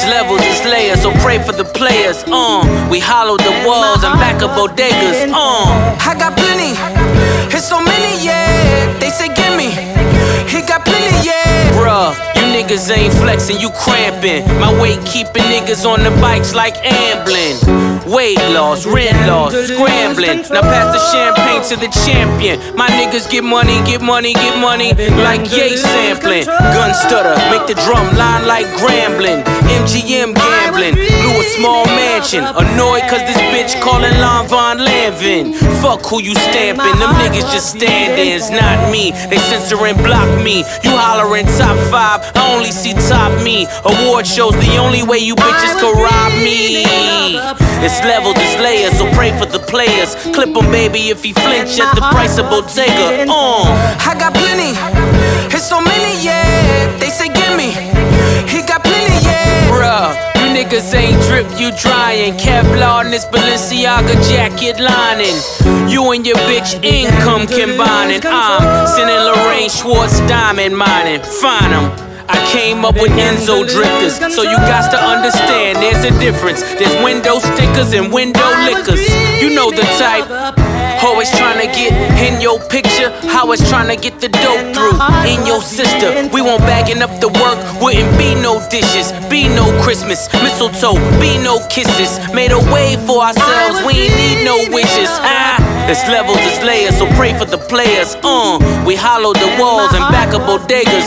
It's levels, it's layers, so pray for the players. We hollowed the walls and back up bodegas. I got plenty, it's so many, yeah. They say gimme, he got plenty, yeah. Bruh, you niggas ain't flexing, you cramping. My weight keeping niggas on the bikes like ambling. Weight loss, rent loss, scrambling. Now pass the champagne to the champion. My niggas get money, get money, get money. Like Ye sampling. Gun stutter, make the drum line like Grambling. MGM gambling, blew a small mansion. Annoyed cause this bitch calling Lon Von Lanvin. Fuck who you stamping, them niggas just stand-ins, not me. They censor and block me. You hollering top 5, I only see top me. Award shows the only way you bitches can rob me. It's levels, it's layers, so pray for the players. Clip him, baby, if he flinch at the price of Bottega. I got plenty, it's so many, yeah. They say gimme, he got plenty, yeah. Bruh, you niggas ain't drip, you drying. Kevlar in this Balenciaga jacket lining. You and your bitch income combining. I'm sending Lorraine Schwartz diamond mining. Find 'em. I came up with Enzo drifters, so you got to understand there's a difference. There's window stickers and window liquors. You know the type. Always trying to get in your picture, always trying to get the dope through. In your sister, we won't bagging up the work. Wouldn't be no dishes, be no Christmas, mistletoe, be no kisses. Made a way for ourselves, we ain't need no wishes. It's levels, it's layers, so pray for the players. We hollowed the walls and back up bodegas.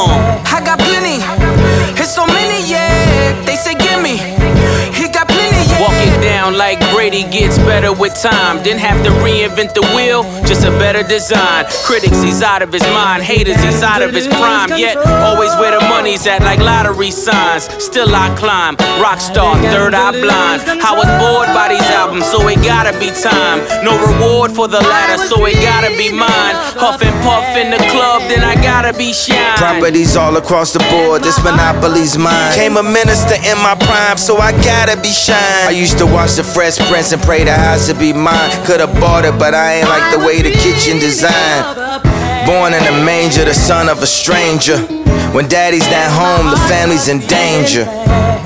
I got plenty, it's so many, yeah. They say gimme, he got plenty, yeah. Walk it down like Brady gets better with time. Didn't have to reinvent the wheel, just a better design. Critics, he's out of his mind. Haters, he's out of his prime. Yet, always where the money's at, like lottery signs. Still I climb, rockstar, third eye blind. I was bored by these albums, so it gotta be time. No reward for the latter, so it gotta be mine. Huff and puff in the club, then I gotta be shine. Properties all across the board, this monopoly's mine. Came a minister in my prime, so I gotta be shine. I used to watch the Fresh Prince and pray the house would be mine. Could've bought it, but I ain't like the way the kitchen designed. Born in a manger, the son of a stranger. When daddy's not home, the family's in danger.